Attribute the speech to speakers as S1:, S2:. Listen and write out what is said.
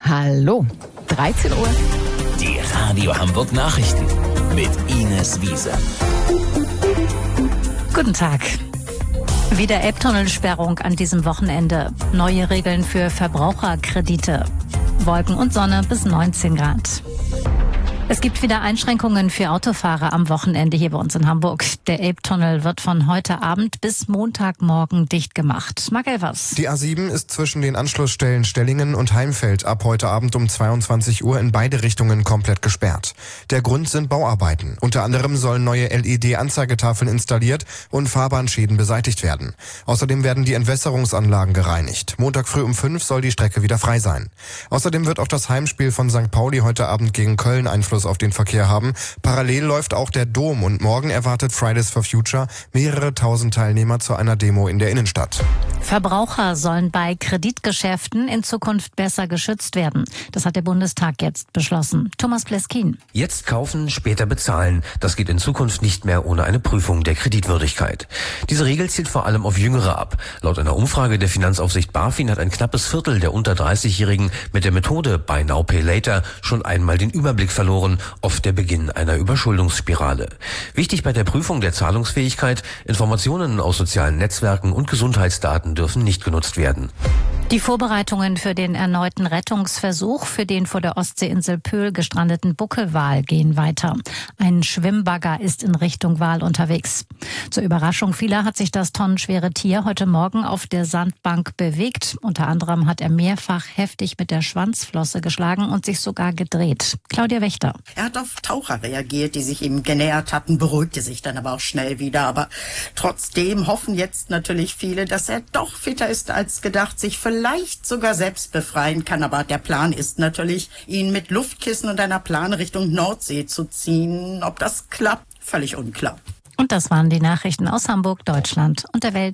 S1: Hallo, 13 Uhr.
S2: Die Radio Hamburg Nachrichten mit Ines Wiese.
S3: Guten Tag. Wieder Elbtunnelsperrung an diesem Wochenende. Neue Regeln für Verbraucherkredite. Wolken und Sonne bis 19 Grad. Es gibt wieder Einschränkungen für Autofahrer am Wochenende hier bei uns in Hamburg. Der Elbtunnel wird von heute Abend bis Montagmorgen dicht gemacht. Marc Elvers.
S4: Die A7 ist zwischen den Anschlussstellen Stellingen und Heimfeld ab heute Abend um 22 Uhr in beide Richtungen komplett gesperrt. Der Grund sind Bauarbeiten. Unter anderem sollen neue LED-Anzeigetafeln installiert und Fahrbahnschäden beseitigt werden. Außerdem werden die Entwässerungsanlagen gereinigt. Montag früh um 5 soll die Strecke wieder frei sein. Außerdem wird auch das Heimspiel von St. Pauli heute Abend gegen Köln Einfluss auf den Verkehr haben. Parallel läuft auch der Dom und morgen erwartet Fridays for Future mehrere tausend Teilnehmer zu einer Demo in der Innenstadt.
S3: Verbraucher sollen bei Kreditgeschäften in Zukunft besser geschützt werden. Das hat der Bundestag jetzt beschlossen. Thomas Pleskin.
S5: Jetzt kaufen, später bezahlen. Das geht in Zukunft nicht mehr ohne eine Prüfung der Kreditwürdigkeit. Diese Regel zielt vor allem auf Jüngere ab. Laut einer Umfrage der Finanzaufsicht BaFin hat ein knappes Viertel der unter 30-Jährigen mit der Methode Buy Now Pay Later schon einmal den Überblick verloren, oft der Beginn einer Überschuldungsspirale. Wichtig bei der Prüfung der Zahlungsfähigkeit: Informationen aus sozialen Netzwerken und Gesundheitsdaten dürfen nicht genutzt werden.
S3: Die Vorbereitungen für den erneuten Rettungsversuch für den vor der Ostseeinsel Pöhl gestrandeten Buckelwal gehen weiter. Ein Schwimmbagger ist in Richtung Wal unterwegs. Zur Überraschung vieler hat sich das tonnenschwere Tier heute Morgen auf der Sandbank bewegt. Unter anderem hat er mehrfach heftig mit der Schwanzflosse geschlagen und sich sogar gedreht. Claudia Wächter.
S6: Er hat auf Taucher reagiert, die sich ihm genähert hatten, beruhigte sich dann aber auch schnell wieder. Aber trotzdem hoffen jetzt natürlich viele, dass er doch fitter ist als gedacht, sich vielleicht sogar selbst befreien kann. Aber der Plan ist natürlich, ihn mit Luftkissen und einer Plane Richtung Nordsee zu ziehen. Ob das klappt, völlig unklar.
S3: Und das waren die Nachrichten aus Hamburg, Deutschland und der Welt.